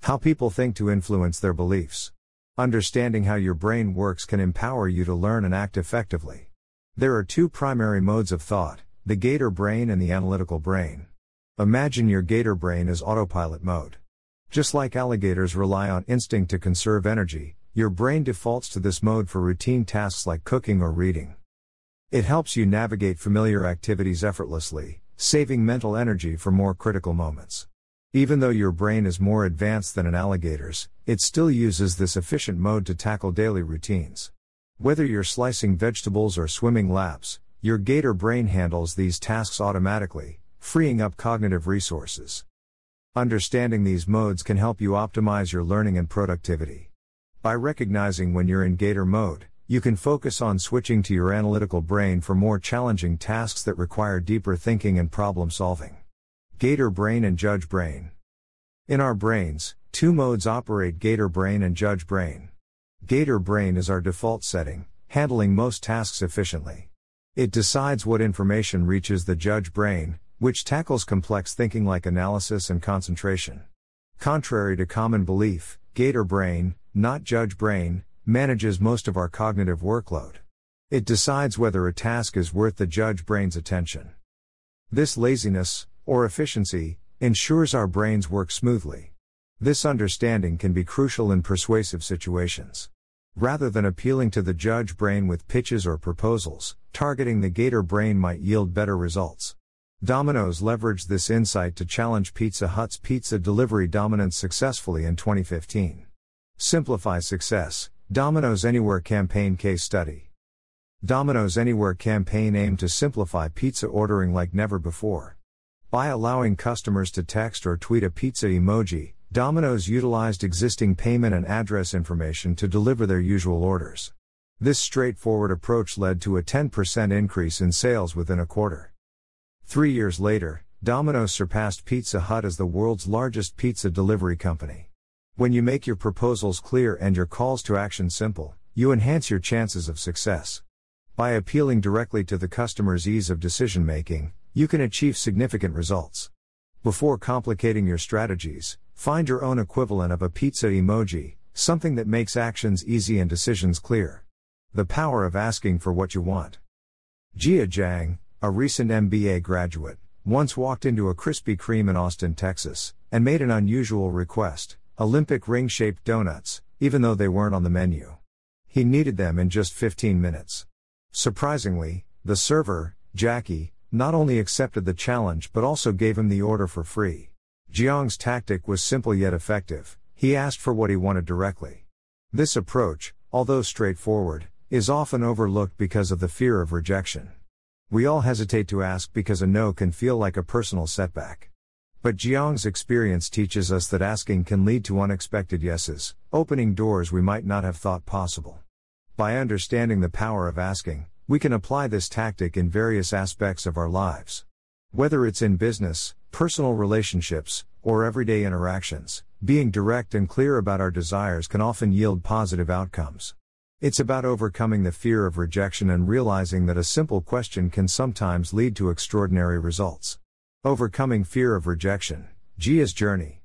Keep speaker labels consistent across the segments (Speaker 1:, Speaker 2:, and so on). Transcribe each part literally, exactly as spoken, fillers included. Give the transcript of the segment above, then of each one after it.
Speaker 1: How people think to influence their beliefs. Understanding how your brain works can empower you to learn and act effectively. There are two primary modes of thought, the gator brain and the analytical brain. Imagine your gator brain as autopilot mode. Just like alligators rely on instinct to conserve energy, your brain defaults to this mode for routine tasks like cooking or reading. It helps you navigate familiar activities effortlessly, saving mental energy for more critical moments. Even though your brain is more advanced than an alligator's, it still uses this efficient mode to tackle daily routines. Whether you're slicing vegetables or swimming laps, your gator brain handles these tasks automatically, freeing up cognitive resources. Understanding these modes can help you optimize your learning and productivity. By recognizing when you're in gator mode, you can focus on switching to your analytical brain for more challenging tasks that require deeper thinking and problem solving. Gator brain and judge brain. In our brains, two modes operate: gator brain and judge brain. Gator brain is our default setting, handling most tasks efficiently. It decides what information reaches the judge brain, which tackles complex thinking like analysis and concentration. Contrary to common belief, gator brain, not judge brain, manages most of our cognitive workload. It decides whether a task is worth the judge brain's attention. This laziness, or efficiency, ensures our brains work smoothly. This understanding can be crucial in persuasive situations. Rather than appealing to the judge brain with pitches or proposals, targeting the gator brain might yield better results. Domino's leveraged this insight to challenge Pizza Hut's pizza delivery dominance successfully in twenty fifteen. Simplify Success, Domino's Anywhere Campaign Case Study. Domino's Anywhere campaign aimed to simplify pizza ordering like never before. By allowing customers to text or tweet a pizza emoji, Domino's utilized existing payment and address information to deliver their usual orders. This straightforward approach led to a ten percent increase in sales within a quarter. Three years later, Domino's surpassed Pizza Hut as the world's largest pizza delivery company. When you make your proposals clear and your calls to action simple, you enhance your chances of success. By appealing directly to the customer's ease of decision-making, you can achieve significant results. Before complicating your strategies, find your own equivalent of a pizza emoji, something that makes actions easy and decisions clear. The power of asking for what you want. Jia Jiang, a recent M B A graduate, once walked into a Krispy Kreme in Austin, Texas, and made an unusual request: Olympic ring-shaped donuts, even though they weren't on the menu. He needed them in just fifteen minutes. Surprisingly, the server, Jackie, not only accepted the challenge but also gave him the order for free. Jiang's tactic was simple yet effective. He asked for what he wanted directly. This approach, although straightforward, is often overlooked because of the fear of rejection. We all hesitate to ask because a no can feel like a personal setback. But Jiang's experience teaches us that asking can lead to unexpected yeses, opening doors we might not have thought possible. By understanding the power of asking, we can apply this tactic in various aspects of our lives. Whether it's in business, personal relationships, or everyday interactions, being direct and clear about our desires can often yield positive outcomes. It's about overcoming the fear of rejection and realizing that a simple question can sometimes lead to extraordinary results. Overcoming fear of rejection, Jia's journey.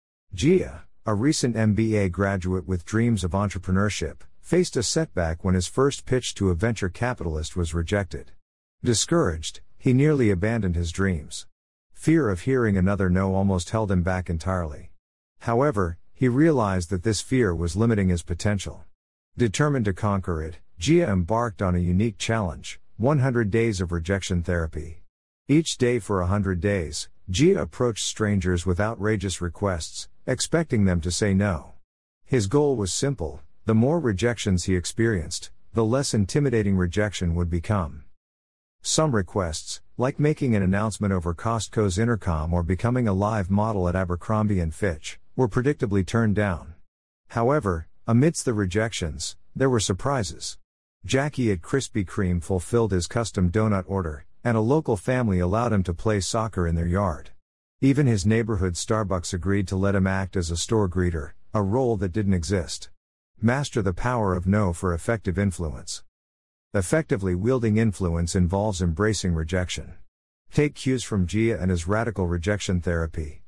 Speaker 1: Jia, a recent M B A graduate with dreams of entrepreneurship, faced a setback when his first pitch to a venture capitalist was rejected. Discouraged, he nearly abandoned his dreams. Fear of hearing another no almost held him back entirely. However, he realized that this fear was limiting his potential. Determined to conquer it, Jia embarked on a unique challenge: one hundred days of rejection therapy. Each day for one hundred days, Jia approached strangers with outrageous requests, expecting them to say no. His goal was simple: the more rejections he experienced, the less intimidating rejection would become. Some requests, like making an announcement over Costco's intercom or becoming a live model at Abercrombie and Fitch, were predictably turned down. However, amidst the rejections, there were surprises. Jackie at Krispy Kreme fulfilled his custom donut order, and a local family allowed him to play soccer in their yard. Even his neighborhood Starbucks agreed to let him act as a store greeter, a role that didn't exist. Master the power of no for effective influence. Effectively wielding influence involves embracing rejection. Take cues from Jia and his radical rejection therapy.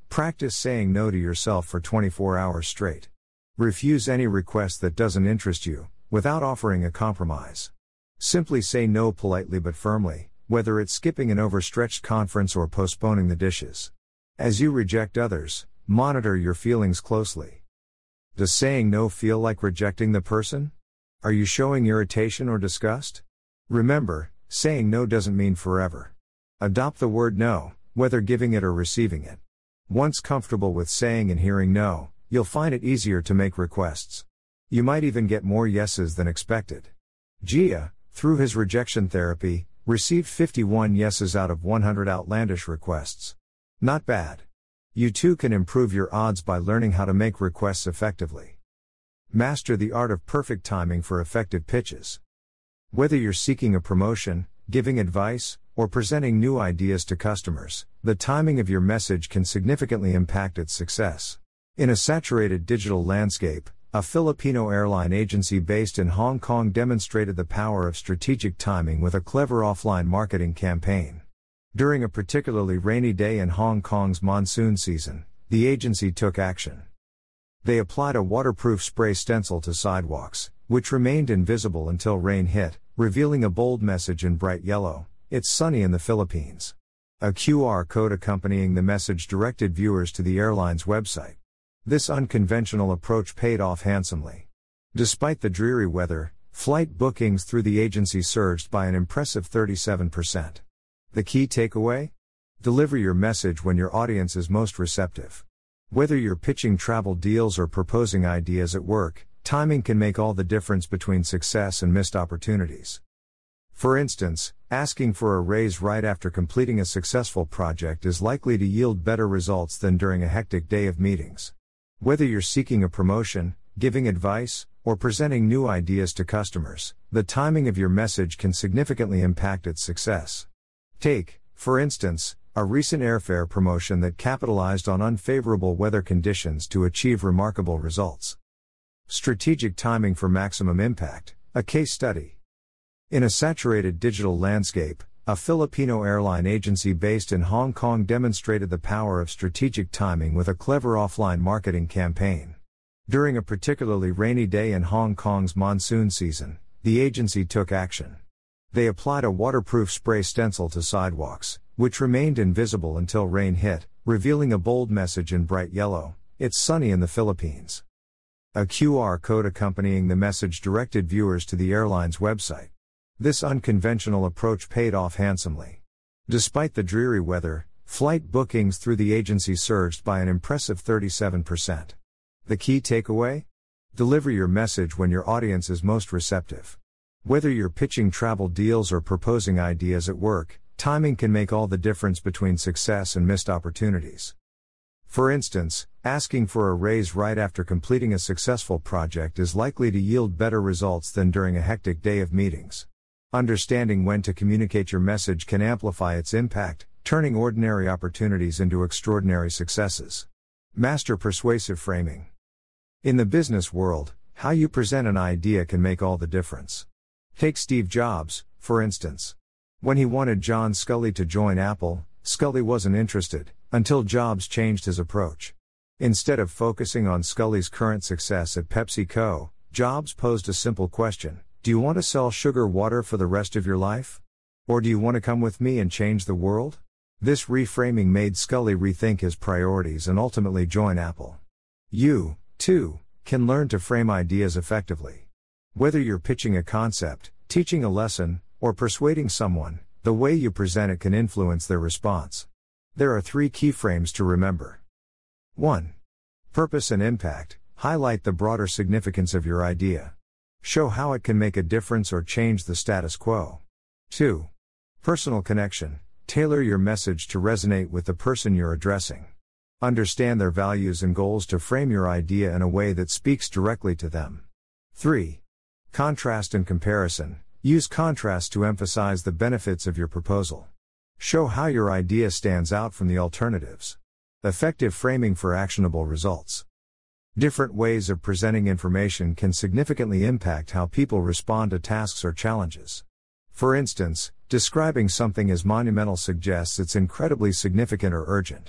Speaker 1: Practice saying no to yourself for twenty-four hours straight. Refuse any request that doesn't interest you, without offering a compromise. Simply say no politely but firmly, whether it's skipping an overstretched conference or postponing the dishes. As you reject others, monitor your feelings closely. Does saying no feel like rejecting the person? Are you showing irritation or disgust? Remember, saying no doesn't mean forever. Adopt the word no, whether giving it or receiving it. Once comfortable with saying and hearing no, you'll find it easier to make requests. You might even get more yeses than expected. Gia, through his rejection therapy, received fifty-one yeses out of one hundred outlandish requests. Not bad. You too can improve your odds by learning how to make requests effectively. Master the art of perfect timing for effective pitches. Whether you're seeking a promotion, giving advice, or presenting new ideas to customers, the timing of your message can significantly impact its success. In a saturated digital landscape, a Filipino airline agency based in Hong Kong demonstrated the power of strategic timing with a clever offline marketing campaign. During a particularly rainy day in Hong Kong's monsoon season, the agency took action. They applied a waterproof spray stencil to sidewalks, which remained invisible until rain hit, revealing a bold message in bright yellow: "It's sunny in the Philippines." A Q R code accompanying the message directed viewers to the airline's website. This unconventional approach paid off handsomely. Despite the dreary weather, flight bookings through the agency surged by an impressive thirty-seven percent. The key takeaway? Deliver your message when your audience is most receptive. Whether you're pitching travel deals or proposing ideas at work, timing can make all the difference between success and missed opportunities. For instance, asking for a raise right after completing a successful project is likely to yield better results than during a hectic day of meetings. Whether you're seeking a promotion, giving advice, or presenting new ideas to customers, the timing of your message can significantly impact its success. Take, for instance, a recent airfare promotion that capitalized on unfavorable weather conditions to achieve remarkable results. Strategic timing for maximum impact, a case study. In a saturated digital landscape, a Filipino airline agency based in Hong Kong demonstrated the power of strategic timing with a clever offline marketing campaign. During a particularly rainy day in Hong Kong's monsoon season, the agency took action. They applied a waterproof spray stencil to sidewalks, which remained invisible until rain hit, revealing a bold message in bright yellow: "It's sunny in the Philippines." A Q R code accompanying the message directed viewers to the airline's website. This unconventional approach paid off handsomely. Despite the dreary weather, flight bookings through the agency surged by an impressive thirty-seven percent. The key takeaway? Deliver your message when your audience is most receptive. Whether you're pitching travel deals or proposing ideas at work, timing can make all the difference between success and missed opportunities. For instance, asking for a raise right after completing a successful project is likely to yield better results than during a hectic day of meetings. Understanding when to communicate your message can amplify its impact, turning ordinary opportunities into extraordinary successes. Master persuasive framing. In the business world, how you present an idea can make all the difference. Take Steve Jobs, for instance. When he wanted John Sculley to join Apple, Sculley wasn't interested, until Jobs changed his approach. Instead of focusing on Sculley's current success at PepsiCo, Jobs posed a simple question: do you want to sell sugar water for the rest of your life? Or do you want to come with me and change the world? This reframing made Sculley rethink his priorities and ultimately join Apple. You, too, can learn to frame ideas effectively. Whether you're pitching a concept, teaching a lesson, or persuading someone, the way you present it can influence their response. There are three key frames to remember. one. Purpose and impact. Highlight the broader significance of your idea. Show how it can make a difference or change the status quo. two. Personal connection. Tailor your message to resonate with the person you're addressing. Understand their values and goals to frame your idea in a way that speaks directly to them. three. Contrast and comparison. Use contrast to emphasize the benefits of your proposal. Show how your idea stands out from the alternatives. Effective framing for actionable results. Different ways of presenting information can significantly impact how people respond to tasks or challenges. For instance, describing something as monumental suggests it's incredibly significant or urgent.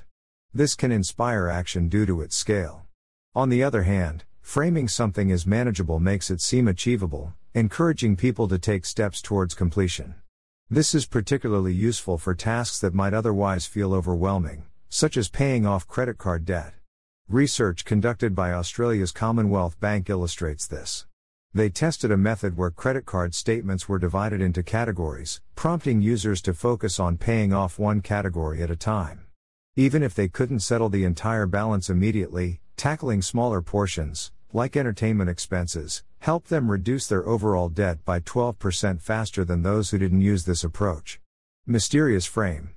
Speaker 1: This can inspire action due to its scale. On the other hand, framing something as manageable makes it seem achievable, encouraging people to take steps towards completion. This is particularly useful for tasks that might otherwise feel overwhelming, such as paying off credit card debt. Research conducted by Australia's Commonwealth Bank illustrates this. They tested a method where credit card statements were divided into categories, prompting users to focus on paying off one category at a time. Even if they couldn't settle the entire balance immediately, tackling smaller portions, like entertainment expenses, helped them reduce their overall debt by twelve percent faster than those who didn't use this approach. Mysterious frame.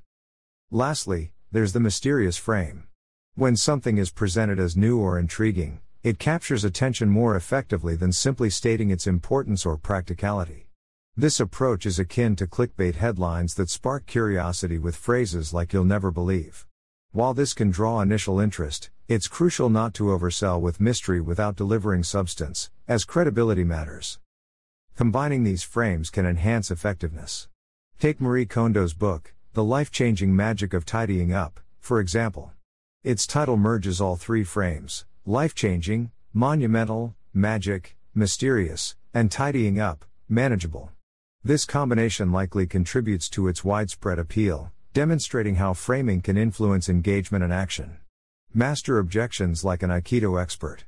Speaker 1: Lastly, there's the mysterious frame. When something is presented as new or intriguing, it captures attention more effectively than simply stating its importance or practicality. This approach is akin to clickbait headlines that spark curiosity with phrases like "you'll never believe." While this can draw initial interest, it's crucial not to oversell with mystery without delivering substance, as credibility matters. Combining these frames can enhance effectiveness. Take Marie Kondo's book, The Life-Changing Magic of Tidying Up, for example. Its title merges all three frames: life-changing, monumental, magic, mysterious, and tidying up, manageable. This combination likely contributes to its widespread appeal, demonstrating how framing can influence engagement and action. Master objections like an Aikido expert.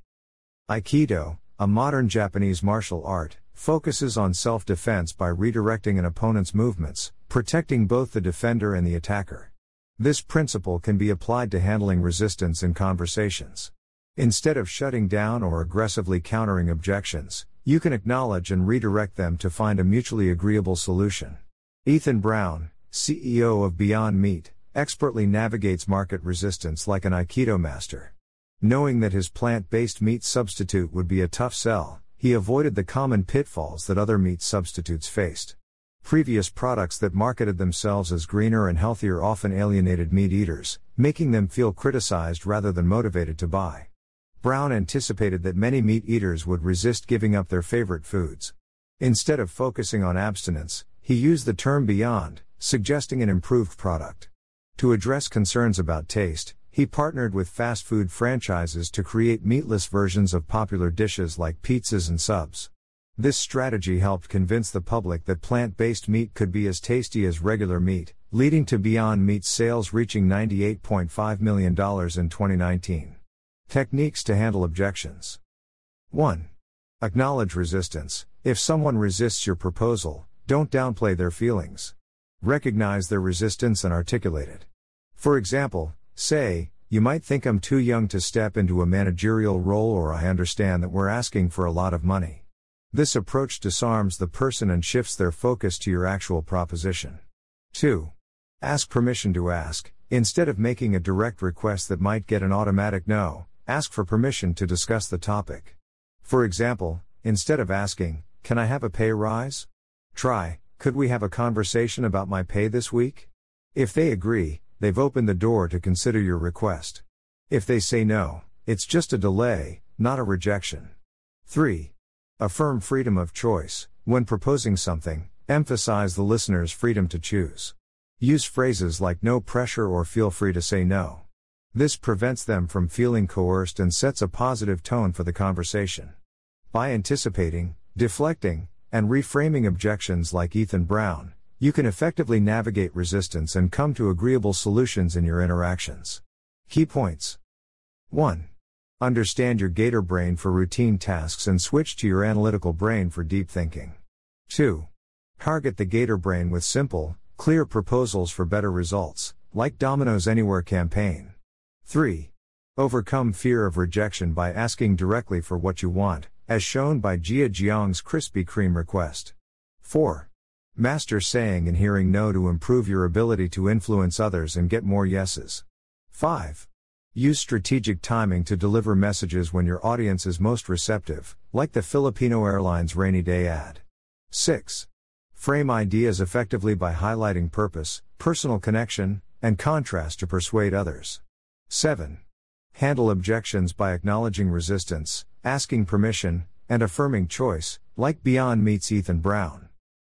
Speaker 1: Aikido, a modern Japanese martial art, focuses on self-defense by redirecting an opponent's movements, protecting both the defender and the attacker. This principle can be applied to handling resistance in conversations. Instead of shutting down or aggressively countering objections, you can acknowledge and redirect them to find a mutually agreeable solution. Ethan Brown, C E O of Beyond Meat, expertly navigates market resistance like an Aikido master. Knowing that his plant-based meat substitute would be a tough sell, he avoided the common pitfalls that other meat substitutes faced. Previous products that marketed themselves as greener and healthier often alienated meat eaters, making them feel criticized rather than motivated to buy. Brown anticipated that many meat eaters would resist giving up their favorite foods. Instead of focusing on abstinence, he used the term beyond, suggesting an improved product. To address concerns about taste, he partnered with fast food franchises to create meatless versions of popular dishes like pizzas and subs. This strategy helped convince the public that plant-based meat could be as tasty as regular meat, leading to Beyond Meat's sales reaching ninety-eight point five million dollars in twenty nineteen. Techniques to handle objections. one. Acknowledge resistance. If someone resists your proposal, don't downplay their feelings. Recognize their resistance and articulate it. For example, say, "You might think I'm too young to step into a managerial role, or I understand that we're asking for a lot of money." This approach disarms the person and shifts their focus to your actual proposition. two. Ask permission to ask. Instead of making a direct request that might get an automatic no, ask for permission to discuss the topic. For example, instead of asking, "Can I have a pay rise?" try, "Could we have a conversation about my pay this week?" If they agree, they've opened the door to consider your request. If they say no, it's just a delay, not a rejection. three. Affirm freedom of choice. When proposing something, emphasize the listener's freedom to choose. Use phrases like "no pressure" or "feel free to say no." This prevents them from feeling coerced and sets a positive tone for the conversation. By anticipating, deflecting, and reframing objections like Ethan Brown, you can effectively navigate resistance and come to agreeable solutions in your interactions. Key points. one. Understand your gator brain for routine tasks and switch to your analytical brain for deep thinking. two. Target the gator brain with simple, clear proposals for better results, like Domino's Anywhere campaign. three. Overcome fear of rejection by asking directly for what you want, as shown by Jia Jiang's Krispy Kreme request. four. Master saying and hearing no to improve your ability to influence others and get more yeses. five. Use strategic timing to deliver messages when your audience is most receptive, like the Filipino Airlines rainy day ad. six. Frame ideas effectively by highlighting purpose, personal connection, and contrast to persuade others. seven. Handle objections by acknowledging resistance, asking permission, and affirming choice, like Beyond Meat's Ethan Brown.